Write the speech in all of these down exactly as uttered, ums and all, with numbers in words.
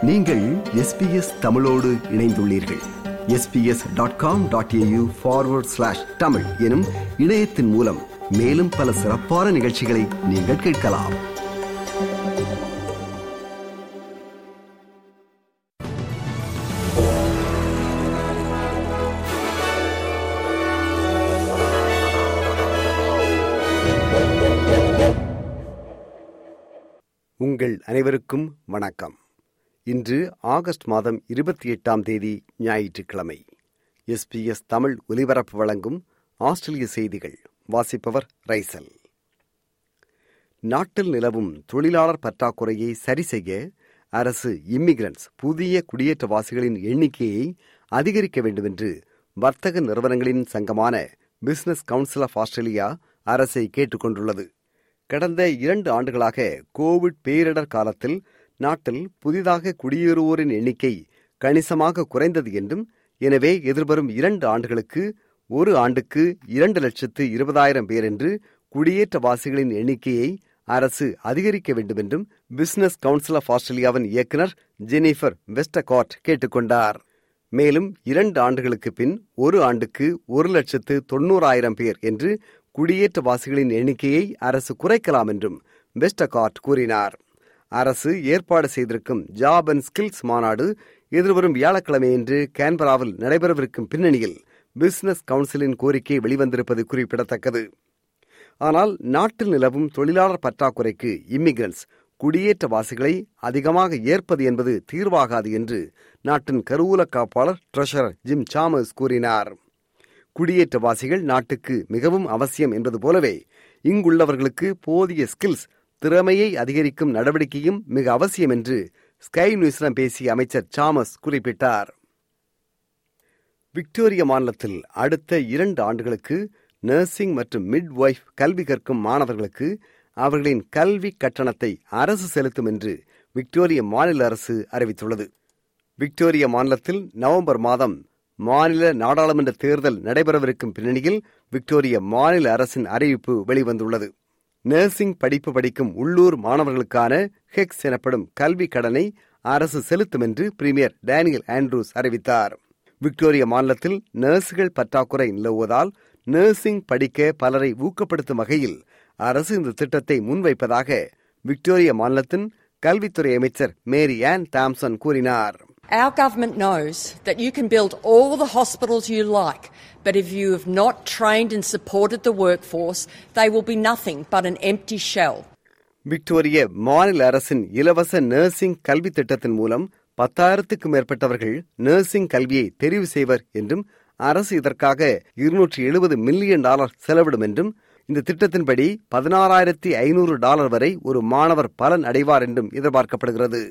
நீங்கள் S B S தமிழோடு இணைந்துள்ளீர்கள். S B S dot com dot A U forward slash Tamil எனும் இணையத்தின் மூலம் மேலும் பல சிறப்பான நிகழ்ச்சிகளை நீங்கள் கேட்கலாம். உங்கள் அனைவருக்கும் வணக்கம். இன்று ஆகஸ்ட் மாதம் இருபத்தி எட்டாம் தேதி ஞாயிற்றுக்கிழமை. எஸ் பி எஸ் தமிழ் ஒலிபரப்பு வழங்கும் ஆஸ்திரேலிய செய்திகள். வாசிப்பவர் ரைசல். நாட்டில் நிலவும் தொழிலாளர் பற்றாக்குறையை சரி செய்ய அரசு இம்மிகிரன்ட்ஸ் புதிய குடியேற்றவாசிகளின் எண்ணிக்கையை அதிகரிக்க வேண்டும் என்று வர்த்தக நிறுவனங்களின் சங்கமான பிசினஸ் கவுன்சில் ஆஃப் ஆஸ்திரேலியா அரசை கேட்டுக்கொண்டுள்ளது. கடந்த இரண்டு ஆண்டுகளாக கோவிட் பேரிடர் காலத்தில் நாட்டில் புதிதாக குடியேறுவோரின் எண்ணிக்கை கணிசமாக குறைந்தது என்றும், எனவே எதிர்வரும் இரண்டு ஆண்டுகளுக்கு ஒரு ஆண்டுக்கு இரண்டு லட்சத்து இருபதாயிரம் பேர் என்று குடியேற்றவாசிகளின் எண்ணிக்கையை அரசு அதிகரிக்க வேண்டும் என்றும் பிசினஸ் கவுன்சில் ஆஃப் ஆஸ்திரேலியாவின் இயக்குநர் ஜெனிஃபர் வெஸ்டகார்ட் கேட்டுக்கொண்டார். மேலும் இரண்டு ஆண்டுகளுக்கு பின் ஒரு ஆண்டுக்கு ஒரு லட்சத்து தொன்னூறாயிரம் பேர் என்று குடியேற்றவாசிகளின் எண்ணிக்கையை அரசு குறைக்கலாம் என்றும் வெஸ்டகார்ட் கூறினார். அரசு ஏற்பாடு செய்திருக்கும் ஜாப் அண்ட் ஸ்கில்ஸ் மாநாடு எதிர்வரும் வியாழக்கிழமையன்று கேன்பராவில் நடைபெறவிருக்கும் பின்னணியில் பிசினஸ் கவுன்சிலின் கோரிக்கை வெளிவந்திருப்பது குறிப்பிடத்தக்கது. ஆனால் நாட்டில் நிலவும் தொழிலாளர் பற்றாக்குறைக்கு இம்மிகிரன்ட்ஸ் குடியேற்றவாசிகளை அதிகமாக ஏற்பது என்பது தீர்வாகாது என்று நாட்டின் கருவூல காப்பாளர் ட்ரெஷரர் ஜிம் சாமர்ஸ் கூறினார். குடியேற்றவாசிகள் நாட்டுக்கு மிகவும் அவசியம் என்பது போலவே இங்குள்ளவர்களுக்கு போதிய ஸ்கில்ஸ் திறமையை அதிகரிக்கும் நடவடிக்கையும் மிக அவசியம் என்று ஸ்கை நியூஸிடம் பேசிய அமைச்சர் சாமர்ஸ் குறிப்பிட்டார். விக்டோரியா மாநிலத்தில் அடுத்த இரண்டு ஆண்டுகளுக்கு நர்சிங் மற்றும் மிட் வைஃப் கல்வி கற்கும் மாணவர்களுக்கு அவர்களின் கல்வி கட்டணத்தை அரசு செலுத்தும் என்று விக்டோரியா மாநில அரசு அறிவித்துள்ளது. விக்டோரியா மாநிலத்தில் நவம்பர் மாதம் மாநில நாடாளுமன்ற தேர்தல் நடைபெறவிருக்கும் பின்னணியில் விக்டோரியா மாநில அரசின் அறிவிப்பு வெளிவந்துள்ளது. நர்சிங் படிப்பு படிக்கும் உள்ளூர் மாணவர்களுக்கான ஹெக்ஸ் எனப்படும் கல்வி கடனை அரசு செலுத்தும் என்று பிரீமியர் டேனியல் ஆண்ட்ரூஸ் அறிவித்தார். விக்டோரியா மாநிலத்தில் நர்சுகள் பற்றாக்குறை நிலவுவதால் நர்சிங் படிக்க பலரை ஊக்கப்படுத்தும் வகையில் அரசு இந்த திட்டத்தை முன்வைப்பதாக விக்டோரியா மாநிலத்தின் கல்வித்துறை அமைச்சர் மேரி ஆன் தாம்சன் கூறினார். Our government knows that you can build all the hospitals you like, but if you have not trained and supported the workforce, they will be nothing but an empty shell. Victoria மாநில அரசின் இலவச nursing கல்வி திட்டத்தின் மூலம் பத்தாயிரத்துக்கும் மேற்பட்டவர்கள் nursing கல்வியை தெரிவு செய்வர் என்றும், அரசு இதற்காக இருநூற்றி எழுபது மில்லியன் டாலர் செலவிடும் என்றும், இந்த திட்டத்தின்படி பதினாறாயிரத்தி ஐநூறு டாலர் வரை ஒரு மாணவர் பலன் அடைவார் என்றும் எதிர்பார்க்கப்படுகிறது.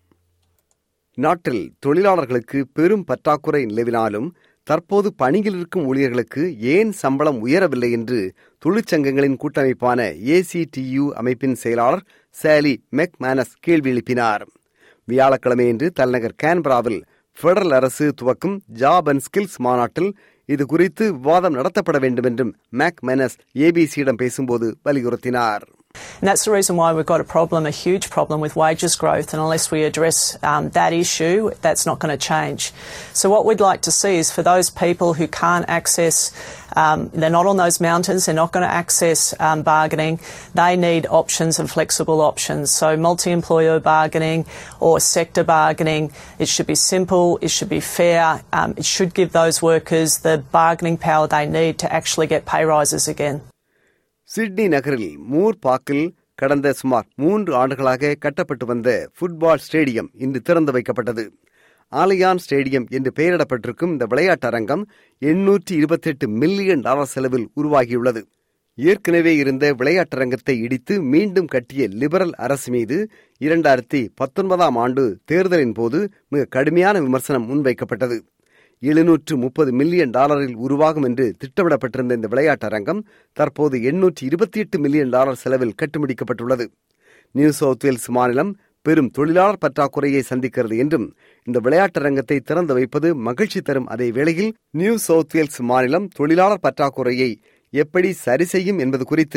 நாட்டில் தொழிலாளர்களுக்கு பெரும் பற்றாக்குறை நிலவினாலும் தற்போது பணியில் இருக்கும் ஊழியர்களுக்கு ஏன் சம்பளம் உயரவில்லை என்று தொழிற்சங்கங்களின் கூட்டமைப்பான ஏ சி டி யூ அமைப்பின் செயலாளர் சாலி மெக்மேனஸ் கேள்வி எழுப்பினார். வியாழக்கிழமையன்று தலைநகர் கேன்பராவில் பெடரல் அரசு துவக்கும் ஜாப் அண்ட் ஸ்கில்ஸ் மாநாட்டில் இது குறித்து விவாதம் நடத்தப்பட வேண்டும் என்றும் மெக்மேனஸ் ஏபிசியிடம் பேசும்போது வலியுறுத்தினார். And that's the reason why we've got a problem, a huge problem with wages growth, and unless we address um, that issue, that's not going to change. So what we'd like to see is for those people who can't access, um, they're not on those mountains, they're not going to access um, bargaining, they need options and flexible options. So multi-employer bargaining or sector bargaining, it should be simple, it should be fair, um, it should give those workers the bargaining power they need to actually get pay rises again. Sydney நகரில் Moore பார்க்கில் கடந்த சுமார் மூன்று ஆண்டுகளாக கட்டப்பட்டு வந்த football stadium இன்று திறந்து வைக்கப்பட்டது. ஆலியான் ஸ்டேடியம் என்று பெயரிடப்பட்டிருக்கும் இந்த விளையாட்டு அரங்கம் எண்ணூற்றி இருபத்தி எட்டு மில்லியன் டாலர் செலவில் உருவாகியுள்ளது. ஏற்கனவே இருந்த விளையாட்டரங்கத்தை இடித்து மீண்டும் கட்டிய லிபரல் அரசு மீது இரண்டாயிரத்தி பத்தொன்பதாம் ஆண்டு தேர்தலின் போது மிக கடுமையான விமர்சனம் முன்வைக்கப்பட்டது. எழுநூற்று முப்பது மில்லியன் டாலரில் உருவாகும் என்று திட்டமிடப்பட்டிருந்த இந்த விளையாட்டு அரங்கம் தற்போது எண்ணூற்றி இருபத்தி எட்டு மில்லியன் டாலர் செலவில் கட்டுமுடிக்கப்பட்டுள்ளது. நியூ சவுத் வேல்ஸ் மாநிலம் பெரும் தொழிலாளர் பற்றாக்குறையை சந்திக்கிறது என்றும், இந்த விளையாட்டரங்கத்தை திறந்து வைப்பது மகிழ்ச்சி தரும் அதே வேளையில் நியூ சவுத் வேல்ஸ் மாநிலம் தொழிலாளர் பற்றாக்குறையை எப்படி சரி செய்யும் என்பது குறித்து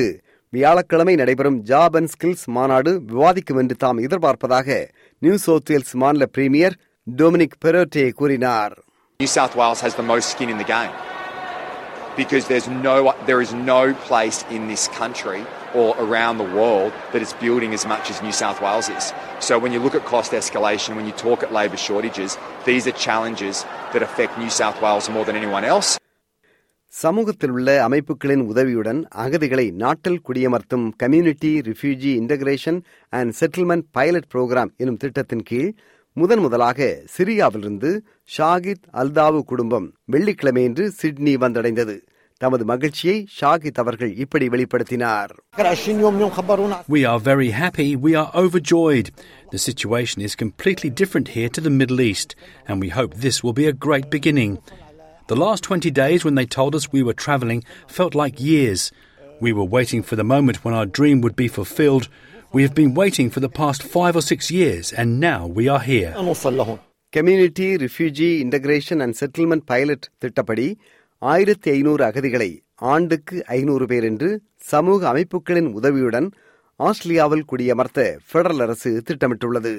வியாழக்கிழமை நடைபெறும் ஜாப் அண்ட் ஸ்கில்ஸ் மாநாடு விவாதிக்கும் என்று தாம் எதிர்பார்ப்பதாக நியூ சவுத் வேல்ஸ் மாநில பிரீமியர் டொமினிக் பெரோட்டே கூறினார். New South Wales has the most skin in the game because there's no, there is no place in this country or around the world that is building as much as New South Wales is. So when you look at cost escalation, when you talk at labour shortages, these are challenges that affect New South Wales more than anyone else. சமூகத்தில் உள்ள அமைப்புகளின் உதவியுடன் அகதிகளை நாட்டில் குடியமர்த்தும் community refugee integration and settlement pilot programme எனும் திட்டத்தின் கீழ் முதன் முதலாக சிரியாவிலிருந்து ஷாகித் அல்தாவு குடும்பம் வெள்ளிக்கிழமையன்று சிட்னி வந்தடைந்தது. தமது மகிழ்ச்சியை ஷாகித் அவர்கள் இப்படி வெளிப்படுத்தினார். We are very happy. We are overjoyed. The situation is completely different here to the Middle East, and we hope this will be a great beginning. The last twenty days when they told us we were travelling felt like years. We were waiting for the moment when our dream would be fulfilled. We have been waiting for the past five or six years, and now we are here. Community Refugee Integration and Settlement Pilot திட்டப்படி ஆயிரத்தி ஐநூறு அகதிகளை ஆண்டுக்கு ஐநூறு பேர் என்று சமூக அமைப்புகளின் உதவியுடன் ஆஸ்திரேலியாவில் குடியமர்த்த பெடரல் அரசு திட்டமிட்டுள்ளது.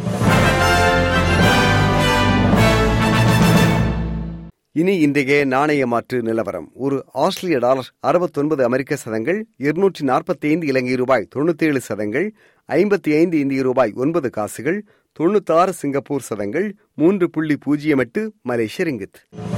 இனி இன்றைய நாணய மாற்று நிலவரம். ஒரு ஆஸ்திரேலிய டாலர் அறுபத்தொன்பது அமெரிக்க சதங்கள், இருநூற்றி நாற்பத்தி ஐந்து இலங்கை ரூபாய் தொண்ணூத்தி ஏழு சதங்கள், ஐம்பத்தி ஐந்து இந்திய ரூபாய் ஒன்பது காசுகள், தொண்ணூத்தாறு சிங்கப்பூர் சதங்கள், மூன்று புள்ளி பூஜ்ஜியம் எட்டு மலேசிய ரிங்கித்.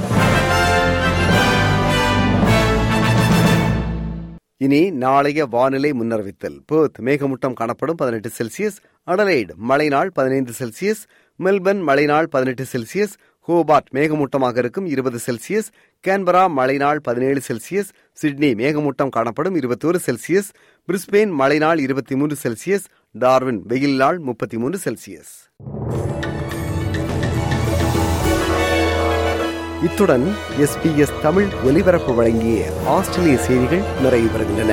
இனி நாளைய வானிலை முன்னறிவித்தல். பெர்த் மேகமூட்டம் காணப்படும் பதினெட்டு செல்சியஸ், அடலைட் மழைநாள் பதினைந்து செல்சியஸ், மெல்பர்ன் மழைநாள் பதினெட்டு செல்சியஸ், ஹோபார்ட் மேகமூட்டமாக இருக்கும் இருபது செல்சியஸ், கேன்பரா மழைநாள் பதினேழு செல்சியஸ், சிட்னி மேகமூட்டம் காணப்படும் இருபத்தோரு செல்சியஸ், பிரிஸ்பேன் மழைநாள் இருபத்தி மூன்று செல்சியஸ், டார்வின் வெயில் நாள் முப்பத்தி மூன்று செல்சியஸ். இத்துடன் எஸ்பிஎஸ் தமிழ் ஒலிபரப்பு வழங்கிய ஆஸ்திரேலிய செய்திகள் நிறைவு பெறுகின்றன.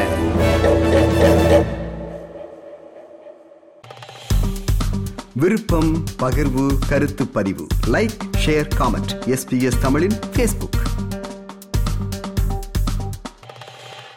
விருப்பம், பகிர்வு, கருத்து பதிவு, லைக், ஷேர், காமெண்ட். எஸ்பிஎஸ் தமிழின் ஃபேஸ்புக்.